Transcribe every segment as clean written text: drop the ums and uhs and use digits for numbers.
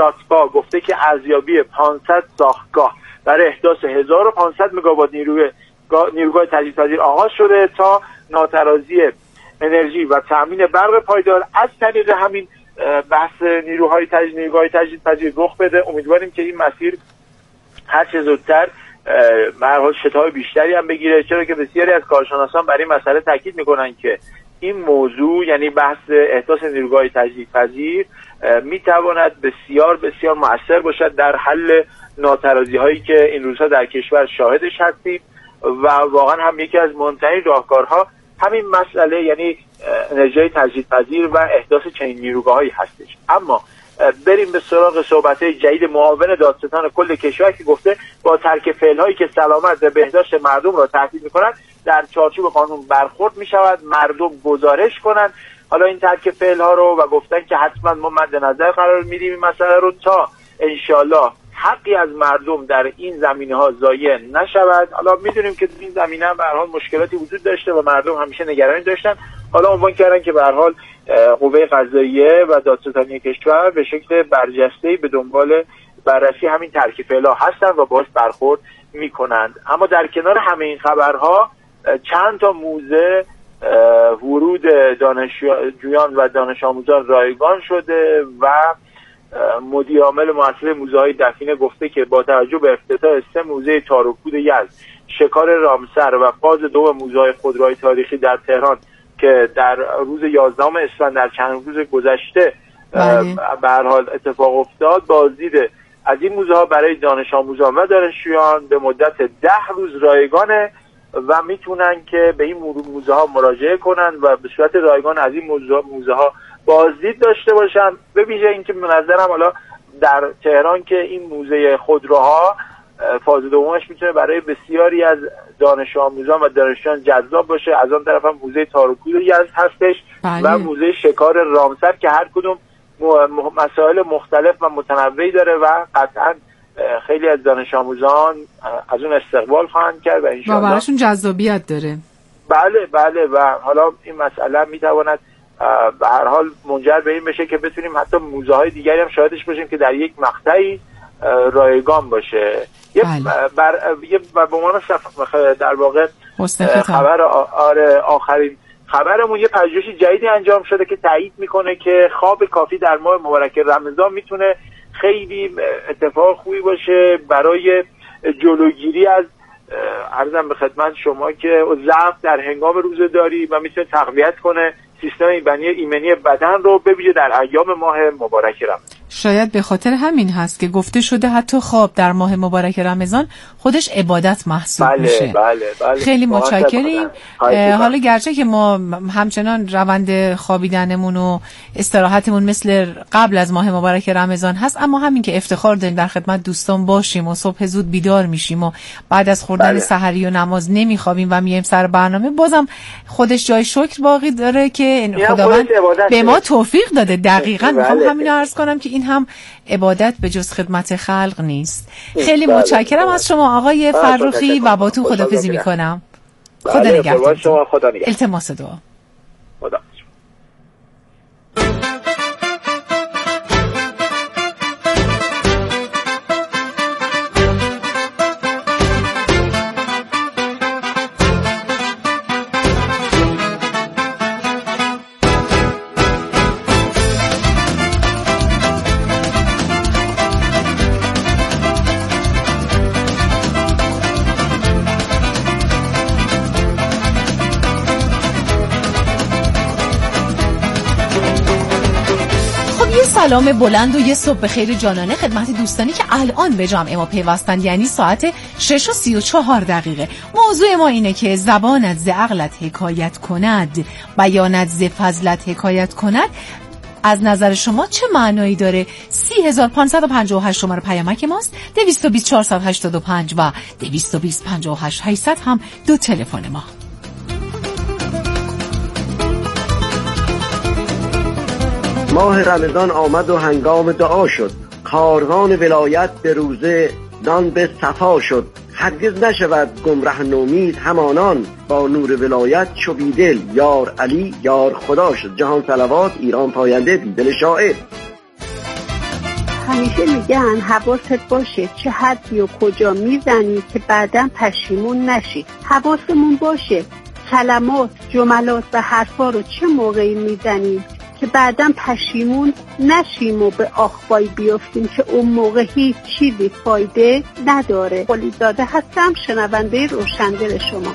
ساتپا گفته که ارزیابی 500 ساختگاه برای احداث 1500 مگاوات نیروگاه تجدیدپذیر آغاز شده تا ناترازی انرژی و تامین برق پایدار از طریق همین بحث نیروگاه تجدیدپذیر رخ بده. امیدواریم که این مسیر هر چه زودتر به هر حال شتاب بیشتری هم بگیره، چرا که بسیاری از کارشناسان برای این مسئله تاکید میکنن که این موضوع یعنی بحث احداث نیروگاه تجدیدپذیر میتواند بسیار بسیار مؤثر باشد در حل ناترازی هایی که این روزها در کشور شاهدش هستیم و واقعا هم یکی از مهمترین راهکارها همین مسئله یعنی انرژی تجدیدپذیر و احداث چنین نیروگاهایی هستش. اما بریم به سراغ صحبت‌های جدید معاون دادستان کل کشور که گفته با ترک فعل‌هایی که سلامت و بهداشت مردم را تهدید می‌کنند در چارچوب قانون برخورد می‌شود، مردم گزارش کنند حالا این ترک فعل‌ها رو و گفتن که حتما ما مد نظر قرار میدیم این مسئله رو تا انشالله حقی از مردم در این زمینه‌ها ضایع نشود. حالا می‌دونیم که این زمینه به هر حال مشکلاتی وجود داشته و مردم همیشه نگرانی داشتن، حالا عنوان کردن که به هر حال قوه قضاییه و دادستانی کشور به شکل برجسته‌ای به دنبال بررسی همین ترک فعل‌ها هستند و باهاش برخورد می‌کنند. اما در کنار همه این خبرها چند تا موزه ورود دانشجویان و دانش آموزان رایگان شده و مدیر عامل مؤسسه موزه‌های دفینه گفته که با توجه به افتتاح 3 موزه تاروکود یزد، شکار رامسر و فاز 2 موزه‌های خودروهای تاریخی در تهران که در روز 11 اسفند در چند روز گذشته به هر حال اتفاق افتاد، بازدید از این موزه‌ها برای دانش آموزان و دانشجویان به مدت 10 روز رایگانه و میتونن که به این موزه‌ها مراجعه کنن و به صورت رایگان از این موزه‌ها بازدید داشته باشن. به ویژه اینکه به نظرم حالا در تهران که این موزه خودروها فاز دومش میتونه برای بسیاری از دانش آموزان و دانشجویان جذاب باشه. از آن طرف هم موزه تاروکود یزد هستش و موزه شکار رامسر که هر کدوم مسائل مختلف و متنوعی داره و قطعا خیلی از دانش آموزان از اون استقبال خواهند کرد و انشاءالله براشون جذابیت داره. بله و حالا این مسئله میتواند به هر حال منجر به این بشه که بتونیم حتی موزه های دیگری هم شاهدش باشیم که در یک مقطعی رایگان باشه. به عنوان در واقع خبر آخرین خبرمون یه پژوهش جدیدی انجام شده که تایید میکنه که خواب کافی در ماه مبارک رمضان میتونه خیلی اتفاق خوبی باشه برای جلوگیری از عرضم به خدمت شما که ضعف در هنگام روزه‌داری و میتونه تقویت کنه سیستم ایمنی بدن رو به ویژه در ایام ماه مبارک رمضان. شاید به خاطر همین هست که گفته شده حتی خواب در ماه مبارک رمضان خودش عبادت محسوب میشه. بله. خیلی متشکریم. حالا گرچه که ما همچنان روند خوابیدنمون و استراحتمون مثل قبل از ماه مبارک رمضان هست، اما همین که افتخار داریم در خدمت دوستان باشیم و صبح زود بیدار میشیم و بعد از خوردن سحری و نماز نمیخوابیم و میایم سر برنامه، بازم خودش جای شکر باقی داره که خداوند به ما توفیق داده. دقیقاً میخوام همین رو عرض کنم که این هم عبادت به جز خدمت خلق نیست. خیلی متشکرم از شما آقای فرخی و با تو خداحافظی میکنم. خدا نگهدار. التماس دعا. خدا. سلام بلند و یه صبح بخیر جانانه خدمت دوستانی که الان به جمع ما پیوستند، یعنی ساعت 6:34. موضوع ما اینه که زبانت ز عقلت حکایت کند، بیانت ز فضلت حکایت کند. از نظر شما چه معنایی داره؟ 30558 شماره پیامک ماست، 220 485 و 220 58 800 هم دو تلفن ما. ماه رمضان آمد و هنگام دعا شد، کاروان ولایت به روزه نان به صفا شد. هرگز نشود گمره نومید همانان، با نور ولایت چو بیدل یار علی یار خدا شد. جهان صلوات ایران پاینده بی دل شاعر. همیشه میگن حواست باشه چه حدی و کجا میزنی که بعداً پشیمون نشی. حواسمون باشه کلمات، جملات و حرفا رو چه موقعی میزنیم که بعداً پشیمون نشیم و به آخبایی بیافتیم که اون موقع هیچ چیزی فایده نداره. قلیزاده هستم، شنونده روشندل شما.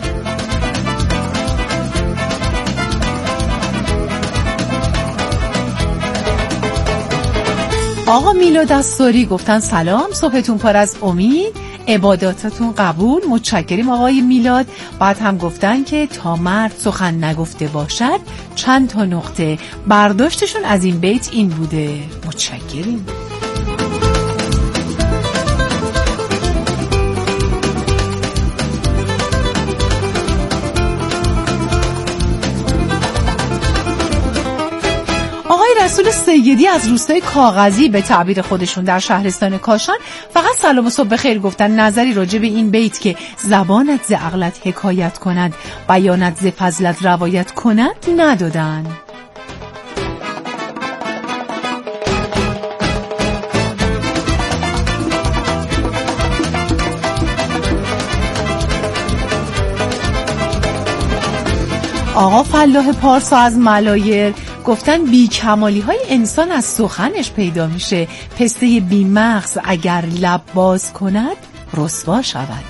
آقا میلاد دستوری گفتن سلام، صبحتون پر از امید، عباداتتون قبول، متشکریم آقای میلاد. بعد هم گفتن که تا مرد سخن نگفته باشد چند تا نقطه. برداشتشون از این بیت این بوده. متشکریم. رسول سیدی از روستای کاغذی به تعبیر خودشون در شهرستان کاشان فقط سلام و صبح بخیر گفتن. نظری راجع به این بیت که زبانت ز عقلت حکایت کند، بیانت ز فضلت روایت کند ندادن. آقا فلاح پارسا از ملایر گفتن بی کمالی های انسان از سخنش پیدا میشه. پسته بی مغز اگر لب باز کند رسوا شود.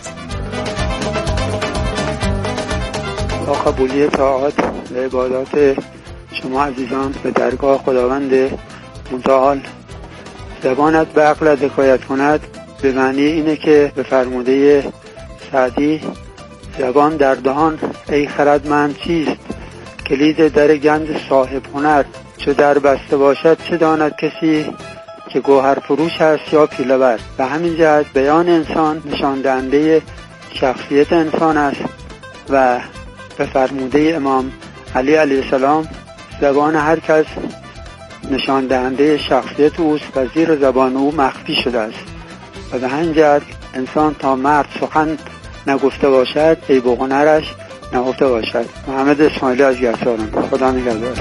با قبولی طاعات و عبادات شما عزیزان به درگاه خداوند متعال، زبانت به عقلت حکایت کند به معنی اینه که به فرموده سعدی زبان در دهان ای خردمند چیست، کلید در گنج صاحب هنر، چو در بسته باشد چه داند کسی که گوهر فروش است یا پیله بر. به همین جهت بیان انسان نشان دهنده شخصیت انسان است و به فرموده امام علی علیه السلام زبان هر کس نشان دهنده شخصیت اوست و زیر زبان او مخفی شده است. و به همین جهت انسان تا مرد سخن نگفته باشد عیب و هنرش نهفته باشد. محمد اسماعیلی از گرساران. خدا نگهدار.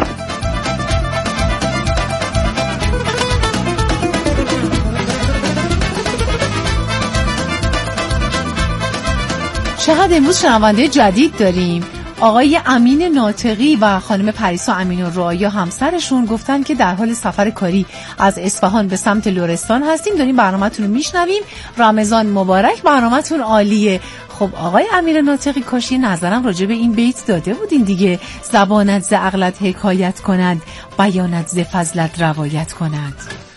چقدر امروز شنونده جدید داریم. آقای امین ناطقی و خانم پریسا امین الرعایا همسرشون گفتن که در حال سفر کاری از اصفهان به سمت لرستان هستیم، داریم برنامه‌تون رو میشنویم. رمضان مبارک، برنامه‌تون عالیه. خب آقای امیر ناطقی کاش یه نظرم راجع به این بیت داده بودین دیگه. زبانت ز عقلت حکایت کند، بیانت ز فضلت روایت کند.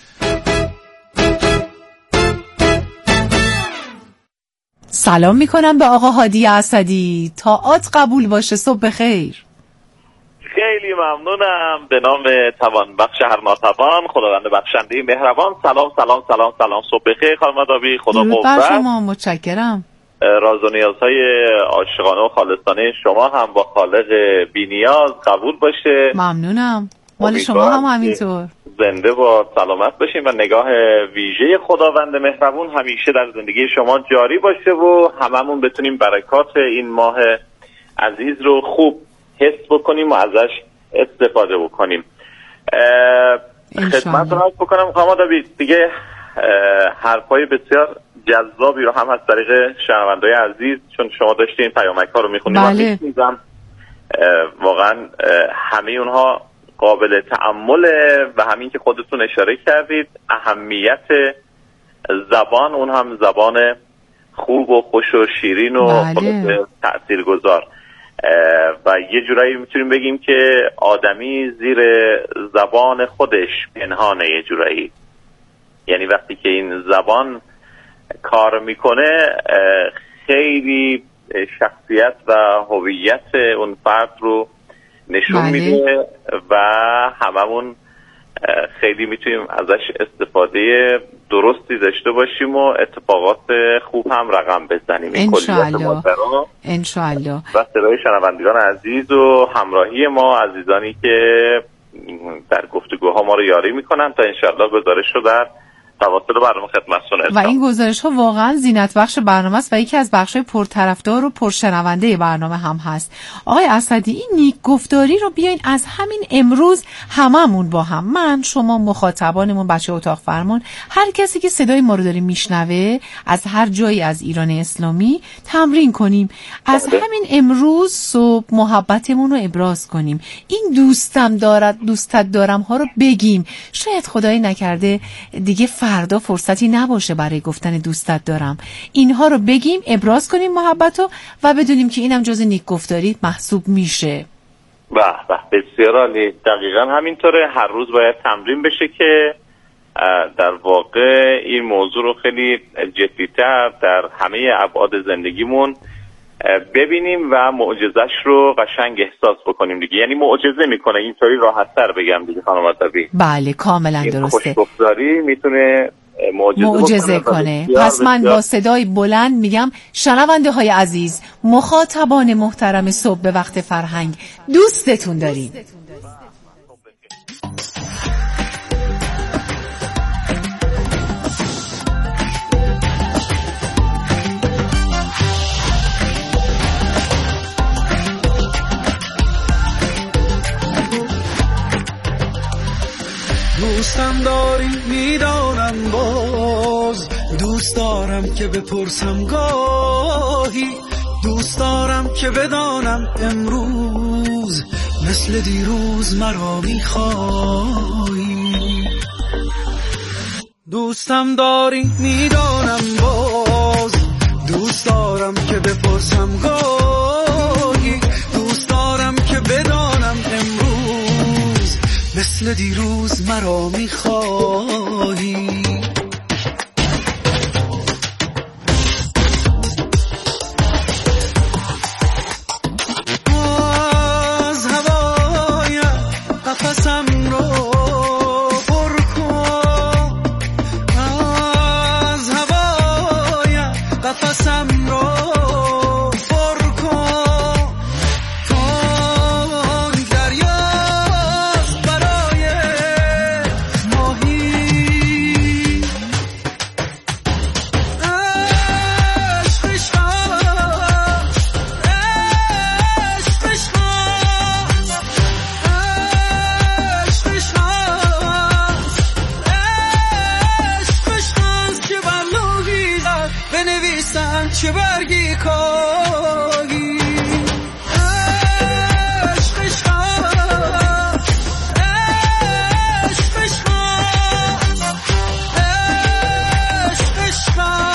سلام میکنم به آقا هادی اسدی. طاعات قبول باشه. صبح بخیر. خیلی ممنونم. به نام توان بخش هر ناتوان، خداوند بخشنده مهربان. سلام سلام سلام سلام. صبح بخیر خانم دابی. خدا قوت بر شما. متشکرم. راز و نیازهای عاشقانه و خالصانه شما هم با خالق بی‌نیاز قبول باشه. ممنونم. مال شما هم همینطور. زنده و سلامت باشیم و نگاه ویژه خداوند مهربون همیشه در زندگی شما جاری باشه و هممون بتونیم برکات این ماه عزیز رو خوب حس بکنیم و ازش استفاده بکنیم. خدمت رو عرض بکنم خانم دابی دیگه حرفای بسیار جذابی رو هم از طریق شنونده‌های عزیز، چون شما داشتین پیامک‌ها رو می‌خونید و می‌شنیدم، واقعا همه اونها قابل تأمله و همین که خودتون اشاره کردید اهمیت زبان، اون هم زبان خوب و خوش و شیرین و تأثیرگذار و یه جورایی میتونیم بگیم که آدمی زیر زبان خودش پنهانه یه جورایی. یعنی وقتی که این زبان کار میکنه خیلی شخصیت و هویت اون فرد رو نشون میده و هممون خیلی میتونیم ازش استفاده درستی داشته باشیم و اتفاقات خوب هم رقم بزنیم. انشاءالله. و صدای شنوندگان عزیز و همراهی ما عزیزانی که در گفتگوها ما رو یاری میکنن تا انشاءالله گزارش رو در توسط برنامه خدمتتون ارسال. و این گزارش ها واقعا زینت بخش برنامه است و یکی از بخش های پرطرفدار و پرشنونده برنامه هم هست. آقای اسدی، این نیک گفتاری رو بیاین از همین امروز هممون با هم، من، شما، مخاطبانمون، بچه اتاق فرمان، هر کسی که صدای ما رو داره میشنوه از هر جایی از ایران اسلامی، تمرین کنیم. از همین امروز صبح محبتمون رو ابراز کنیم. این دوستت دارم ها رو بگیم. شاید خدای نکرده دیگه فردا فرصتی نباشه برای گفتن دوستت دارم. اینها رو بگیم، ابراز کنیم محبتو و بدونیم که اینم جز نیک گفتاری محسوب میشه. بسیار عالی. دقیقاً همینطوره. هر روز باید تمرین بشه که در واقع این موضوع رو خیلی جدی‌تر در همه ابعاد زندگیمون ببینیم و معجزش رو قشنگ احساس بکنیم دیگه. یعنی معجزه میکنه، اینطوری راحت‌تر بگم دیگه خانم عزیز. بله کاملا درسته. خوشگفتاری میتونه معجزه کنه. پس من با صدای بلند میگم شنونده های عزیز، مخاطبان محترم صبح به وقت فرهنگ، دوستتون داریم. دوستم داری میدانم، باز دوست دارم که بپرسم گاهی، دوست دارم که بدانم امروز مثل دیروز مرا میخوایی. دوستم داری میدانم، باز دوست دارم که بپرسم گاهی، دوست دارم که بدانم امروز مثل دیروز مرا میخواهی. از هوای قفسم رو پر کن، از هوای قفسم رو پر کن، کن دریاست برای ماهی. عشق عشق بنویسن چه برگی کاهی. عشق عشق عشق عشق عشق عشق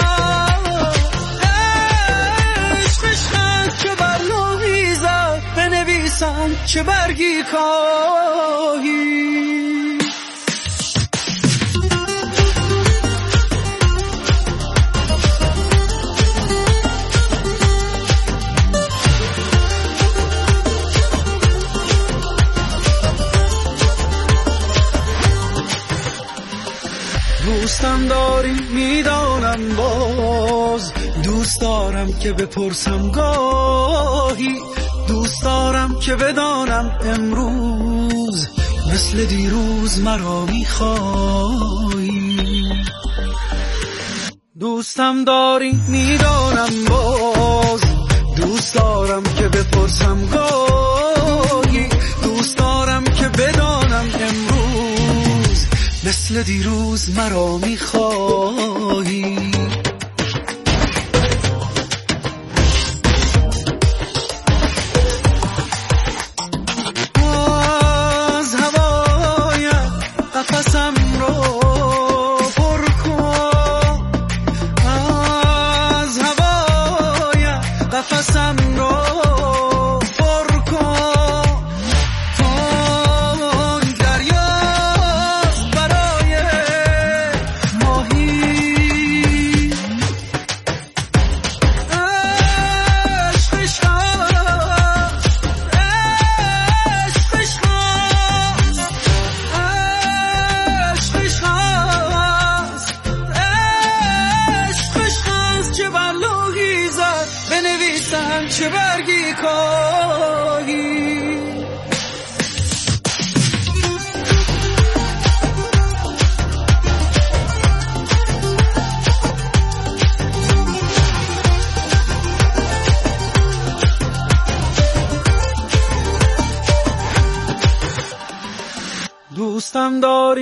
عشق چه بر لوحی زد بنویسن چه برگی کاهی. دوستم داری میدانم، باز دوست دارم که بپرسم گاهی، دوست دارم که بدانم امروز مثل دیروز مرا میخوایی. دوستم داری میدانم، باز دوست دارم که بپرسم گاهی، دوست دارم که بدانم امروز مثل دیروز مرا میخواهی. از هوای قفسم رو پر کن، از هوای قفسم رو پر کن، کن دریاست برای ماهی. عشق عشق عشق عشق عشق عشق چه بر لوحی زد بنویسن چه برگی کاهی.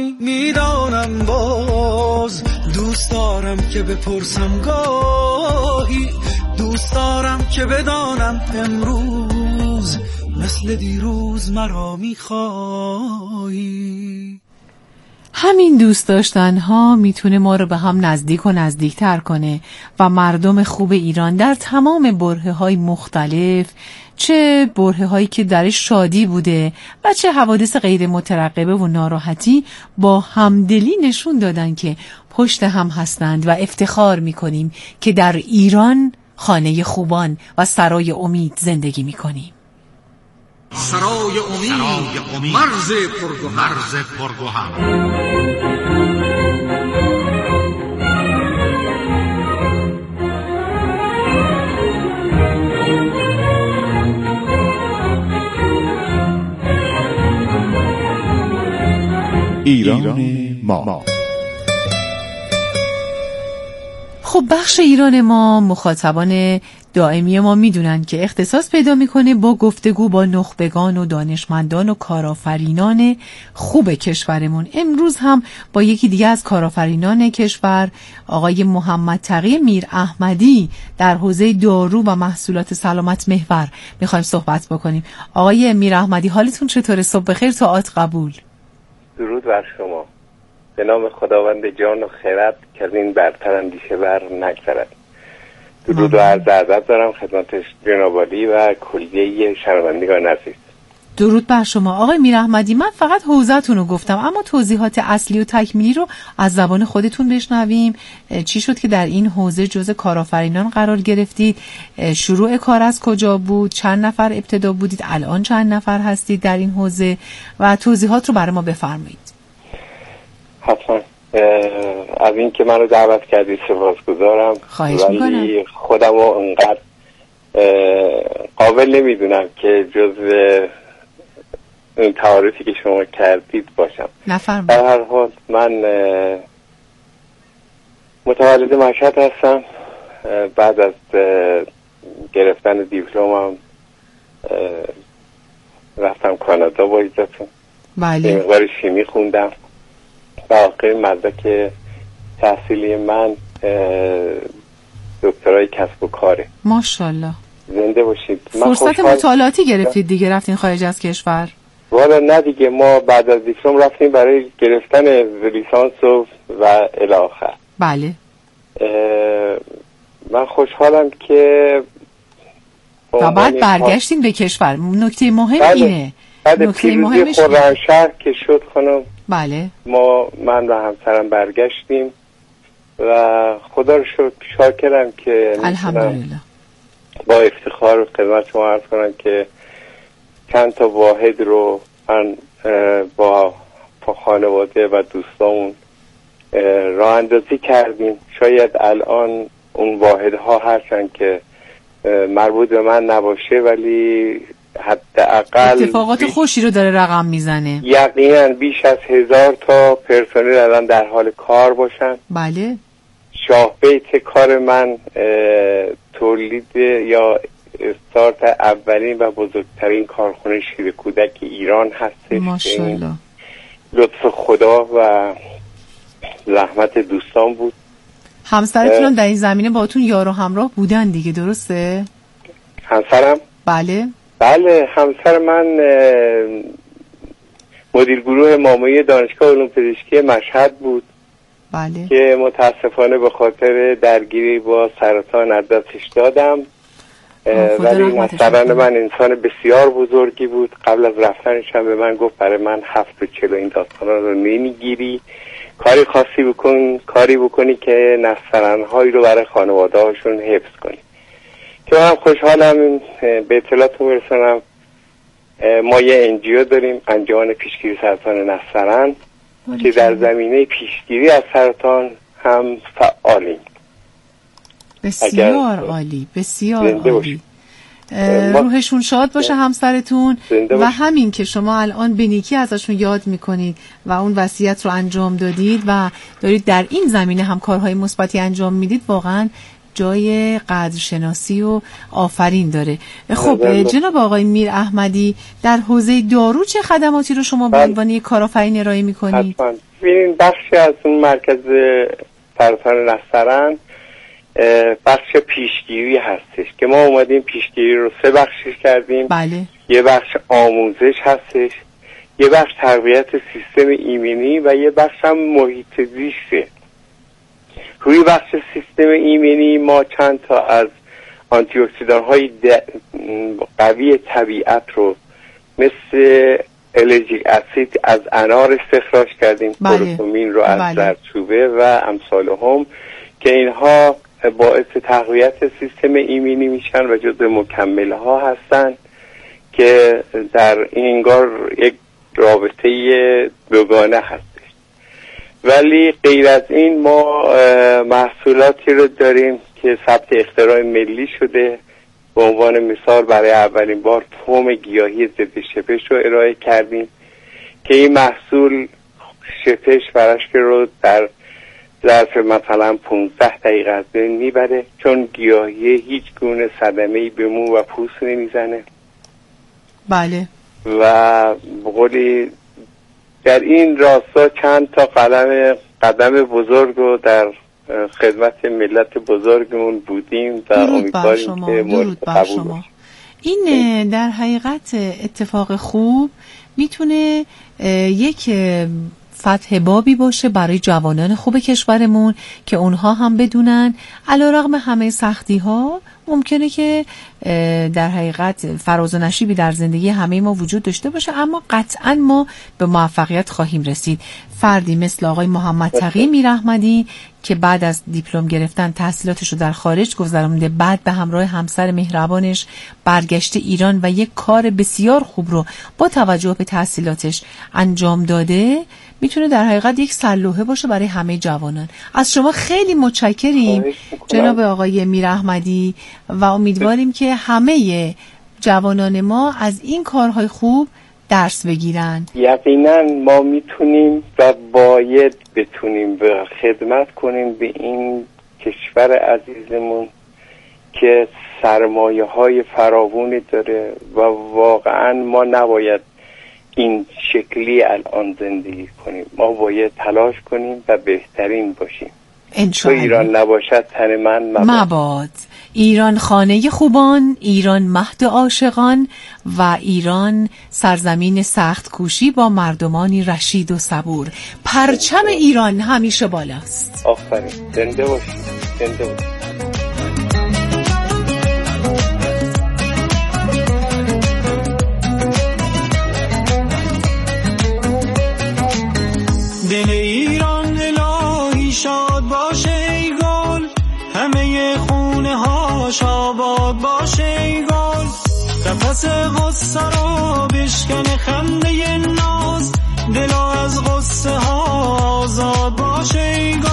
نمی میدانم باز دوست دارم که بپرسم گاهی دوست دارم که بدانم امروز مثل دیروز مرا میخواهی. همین دوست داشتن ها میتونه ما رو به هم نزدیک و نزدیکتر کنه و مردم خوب ایران در تمام برهه های مختلف، چه برهه هایی که درش شادی بوده و چه حوادث غیر مترقبه و ناراحتی، با همدلی نشون دادن که پشت هم هستند و افتخار میکنیم که در ایران خانه خوبان و سرای امید زندگی میکنیم. سرای امید مرز پرگوهر. ایران ما. خب بخش ایران ما، مخاطبان دائمی ما میدونن که اختصاص پیدا میکنه با گفتگو با نخبگان و دانشمندان و کارآفرینان خوب کشورمون. امروز هم با یکی دیگه از کارآفرینان کشور، آقای محمد تقی میر احمدی در حوزه دارو و محصولات سلامت محور میخوایم صحبت بکنیم. آقای میر احمدی، حالتون چطوره؟ صبح بخیر، طاعت قبول. درود بر شما. به نام خداوند جان و خرد که از این برتر اندیشه بر نگذرد. درود و عرض ادب دارم خدمت جناب عالی و کلیه شنوندگان عزیز. درود بر شما. آقای میر احمدی، من فقط حوزه‌تون رو گفتم، اما توضیحات اصلی و تکمیلی رو از زبان خودتون بشنویم. چی شد که در این حوزه جزء کارآفرینان قرار گرفتید؟ شروع کار از کجا بود؟ چند نفر ابتدا بودید؟ الان چند نفر هستید در این حوزه؟ و توضیحات رو برای ما بفرمایید. حتما. از این که من رو دعوت کردید سپاسگزارم. ولی خودم رو انقدر قابل نمیدونم که جزء این تعارفی که شما کردید باشم. نفرمایید. در هر حال من متولد مشهد هستم. بعد از گرفتن دیپلمم رفتم کانادا با اجازهتون. بله. مقدار شیمی خوندم و آخرین مدرک تحصیلی من دکترای کسب و کاره. ماشاءالله. زنده باشید. فرصت مطالعاتی گرفتید دیگه، رفتین خارج از کشور؟ والا نه دیگه، ما بعد از دیپلم رفتیم برای گرفتن لیسانس و الی آخر. بله. من خوشحالم که و بعد برگشتین به کشور. نکته مهم اینه. بعد پیروزی خرمشهر که شد خانم، بله، من و همسرم برگشتیم و خدا رو شاکرم که الحمدلله با افتخار خدمت شما عرض کنم که چند تا واحد رو من با خانواده و دوستامون راه اندازی کردیم. شاید الان اون واحدها هستن که مربوط به من نباشه، ولی حداقل اتفاقات خوشی رو داره رقم میزنه. یقینا بیش از 1000 تا پرسنل الان در حال کار باشن. بله. شاه بیت کار من تولید یا استارت اولین و بزرگترین کارخانه شیر کودک ایران هستش. ماشاءالله. لطف خدا و زحمت دوستان بود. همسرتون در این زمینه باهاتون یار و همراه بودن دیگه، درسته؟ همسرم؟ بله. بله، همسر من مدیر گروه ماموری دانشگاه علوم پزشکی مشهد بود. بله. که متاسفانه به خاطر درگیری با سرطان از دستش دادم. ولی مثلا من انسان بسیار بزرگی بود. قبل از رفتنش هم به من گفت برای من 7:40 این داستانا رو نمیگیری، کاری خاصی کاری بکنی که نسترنهایی رو برای خانواده هاشون حفظ کنی. که من خوشحالم به اطلاعتون برسونم ما یه انجیو داریم، انجمن پیشگیری سرطان نسترن، که در زمینه پیشگیری از سرطان هم فعالیم. بسیار عالی، بسیار عالی. روحشون شاد باشه همسرتون. و همین که شما الان به نیکی ازشون یاد میکنید و اون وصیت رو انجام دادید و دارید در این زمینه هم کارهای مثبتی انجام میدید، واقعا جای قدرشناسی و آفرین داره. خب جناب آقای میر احمدی، در حوزه دارو چه خدماتی رو شما به عنوان یک کارآفرین ارائه می‌کنید؟ حتما. ببینید بخشی از اون مرکز سرطان نسترن بخش پیشگیری هستش که ما اومدیم پیشگیری رو 3 بخشش کردیم. بله. یه بخش آموزش هستش، یه بخش تقویت سیستم ایمنی و یه بخش هم محیط زیسته. روی بخش سیستم ایمنی ما چند تا از آنتی اکسیدان های قوی طبیعت رو مثل الرژیک اسید از انار استخراج کردیم، پروتومین رو از زردچوبه و امثال هم که اینها باعث تقویت سیستم ایمنی میشن و جزو مکمل ها هستن که در این انگار یک رابطه دوگانه هستش. ولی غیر از این ما محصولاتی رو داریم که ثبت اختراع ملی شده. به عنوان مثال برای اولین بار فوم گیاهی ضد شپش رو ارائه کردیم که این محصول شپش فرشک رو در ظرف مثلا 15 دقیقه از بین میبره، چون گیاهی هیچ گونه صدمه‌ای به مو و پوست نمیزنه. بله. و بقولی در این راستا چند تا قدم بزرگ رو در خدمت ملت بزرگمون بودیم و امیدواریم که مورد قبول باشه. این در حقیقت اتفاق خوب میتونه یک فتح بابی باشه برای جوانان خوب کشورمون که اونها هم بدونن علیرغم همه سختی ها ممکنه که در حقیقت فراز و نشیبی در زندگی همه ما وجود داشته باشه، اما قطعا ما به موفقیت خواهیم رسید. فردی مثل آقای محمد تقی میر احمدی که بعد از دیپلم گرفتن تحصیلاتش رو در خارج گذرونده، بعد به همراه همسر مهربانش برگشته ایران و یک کار بسیار خوب رو با توجه به تحصیلاتش انجام داده، میتونه در حقیقت یک سلوحه باشه برای همه جوانان. از شما خیلی متشکریم جناب آقای میر احمدی و امیدواریم که همه جوانان ما از این کارهای خوب درس بگیرن. یقینا ما میتونیم و باید بتونیم به خدمت کنیم به این کشور عزیزمون که سرمایه های فراوانی داره و واقعا ما نباید این شکلی الان زندگی کنیم. ما باید تلاش کنیم و بهترین باشیم. انشاءالله. ایران نباشد تن من مباد. ایران خانه خوبان، ایران مهد عاشقان و ایران سرزمین سخت کوشی با مردمانی رشید و صبور. پرچم ایران همیشه بالاست. آفرین. زنده باشید. زنده باشید. دل ایران الهی شاد باشه ای گل، همه خونه هاش آباد باشه ای گل، قفس غصه رو بشکنه خنده ناز، دلا از غصه ها آزاد باشه ای گل.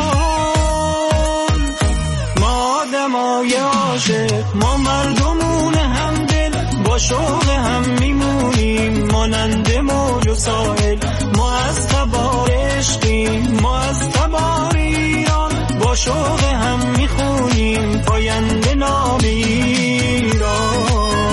ما آدمای عاشق، ما مردمون هم دل، با شوق هم میمونیم مانند موج و ساحل. ما از تبار عشقیم، ما از تبار ایران، با شوق هم میخونیم پاینده نام ایران.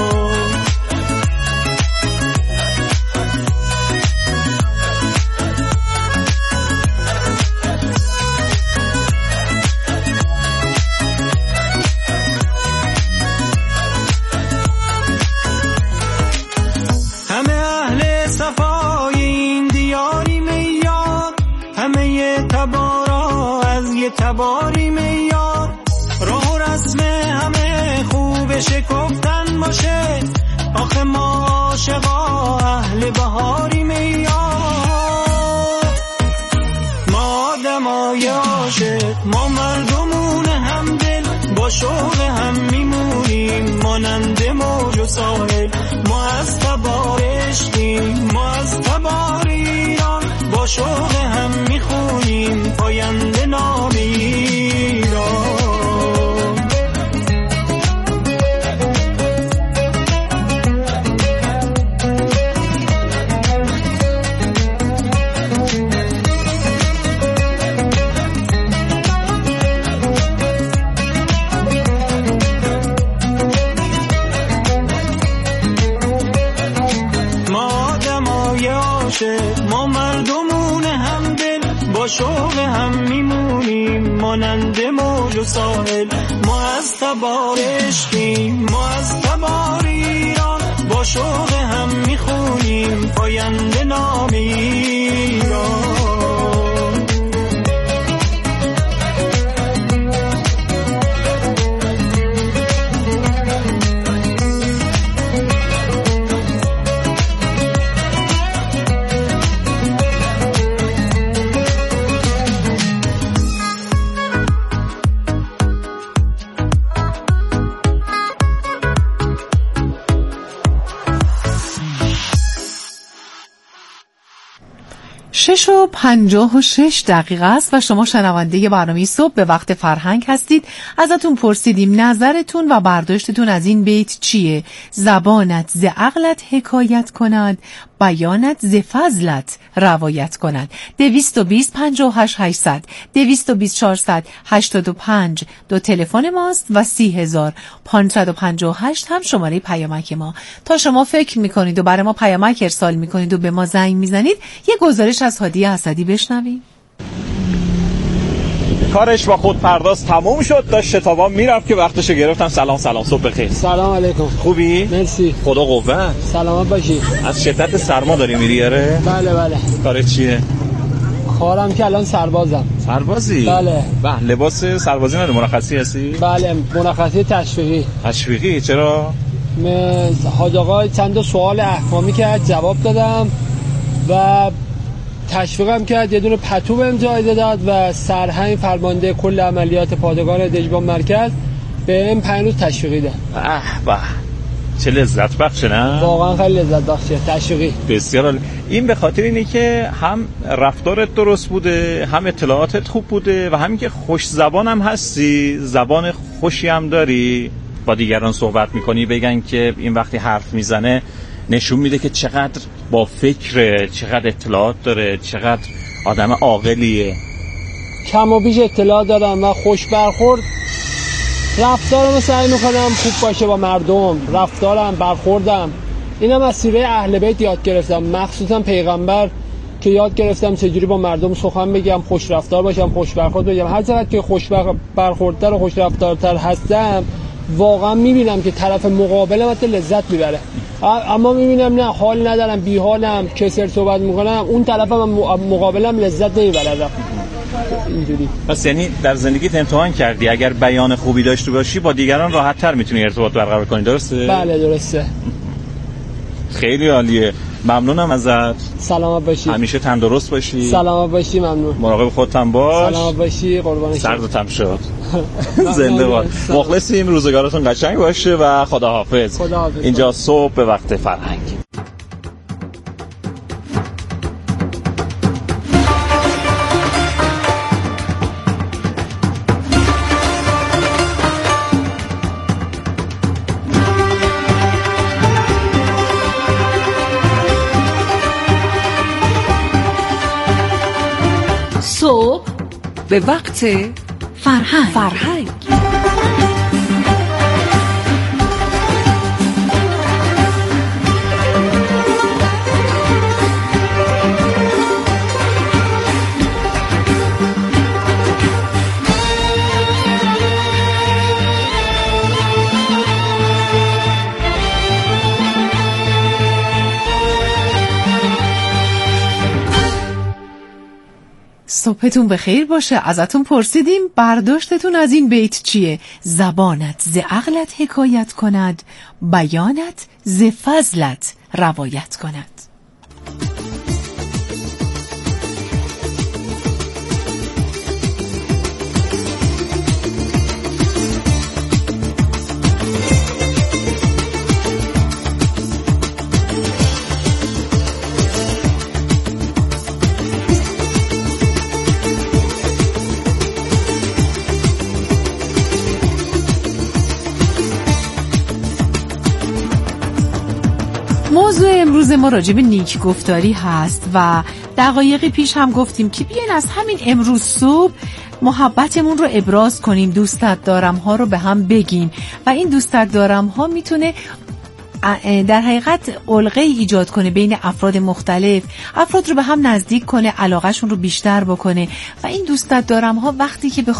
تباری میاد، راه و رسم همه خوب شکفتن باشه، آخه ما عاشقا اهل بهاری میاد. ما آدمای عاشق، ما مردمون هم دل، با شوق هم میمونیم مانند موج و ساحل. ما از تبار عشقیم، ما از تبار ایران، با شوق هم میخونیم پاینده نام ایران. مانند موج و ساحل. ما از تبار عشقیم، ما از تبار ایران، با شوق هم میخونیم پاینده نام ایران. شش و 56 دقیقه است و شما شنونده برنامه صبح به وقت فرهنگ هستید. ازتون پرسیدیم نظرتون و برداشتتون از این بیت چیه؟ زبانت ز عقلت حکایت کند، بیانت ز فضلت روایت کند. 220 58 800 220 485 دو تلفن ماست و 30558 هم شماره پیامک ما. تا شما فکر میکنید و برای ما پیامک ارسال میکنید و به ما زنگ میزنید، یه گزارش از هادی اسدی بشنویم. کارش با خودپرداز تموم شد، داشت شتابان میرفت که وقتشو گرفتم. سلام صبح بخیر. سلام علیکم. خوبی؟ مرسی. خدا قوت. سلامت باشی. از شدت سرما داری میری؟ آره. بله. کارت چیه؟ کارم که الان سربازم. سربازی؟ بله. لباس سربازی نداری؟ مرخصی هستی؟ بله، مرخصی تشویقی. تشویقی؟ چرا؟ حاج آقا چند سوال احکامی کرد، جواب دادم و تشویقم کرد. یه دونه پتو بهم جایزه داد و سرهنگ فرمانده کل عملیات پادگان دژبان مرکز بهم 5 روز تشویقی داد. به چه لذت بخشه، نه؟ واقعا خیلی لذت بخشه. تشویقی بسیار عالی. این به خاطر اینه که هم رفتارت درست بوده، هم اطلاعاتت خوب بوده و همین که خوش زبان هم هستی، زبان خوشی هم داری، با دیگران صحبت میکنی بگن که این وقتی حرف میزنه نشون میده که چقدر با فکره، چقدر اطلاعات داره، چقدر آدم عاقلیه. کم و بیش اطلاع دارم و خوش برخورد. رفتارم سعی میکنم خوب باشه با مردم، رفتارم، برخوردم. اینم از سیره اهل بیت یاد گرفتم، مخصوصا پیغمبر که یاد گرفتم چجوری با مردم سخن بگم، خوش رفتار باشم، خوش برخورد بگم. هر چقدر که خوش برخوردتر و خوش رفتارتر هستم، واقعا میبینم که طرف مقابلم حتی لذت میبره. اما میبینم نه، حال ندارم، بی حالم، کسر صحبت میکنم، اون طرفم مقابلم لذت نمیبره. اینجوری. پس یعنی در زندگیت امتحان کردی اگر بیان خوبی داشته باشی با دیگران راحت تر میتونی ارتباط برقرار کنی، درسته؟ بله درسته. خیلی عالیه. ممنونم ازت. سلامت باشی. همیشه تندرست باشی. سلامت باشی. ممنون. مراقب خودت هم باش. سلامت باشی. قربان شما. سردت هم شد. زنده باد. مخلصیم. روزگارتون قشنگ باشه و خداحافظ. خداحافظ. اینجا صبح به وقت فرهنگ. صبح به وقت فرهنگ. صبحتون بخیر باشه. ازتون پرسیدیم برداشتتون از این بیت چیه؟ زبانت ز عقلت حکایت کند، بیانت ز فضلت روایت کند. موضوع امروز ما راجع به نیک گفتاری هست و دقایقی پیش هم گفتیم که بیاین از همین امروز صبح محبتمون رو ابراز کنیم، دوستت دارم ها رو به هم بگیم و این دوستت دارم ها میتونه در حقیقت علقه ایجاد کنه بین افراد مختلف، افراد رو به هم نزدیک کنه، علاقهشون رو بیشتر بکنه و این دوستت دارم ها وقتی که به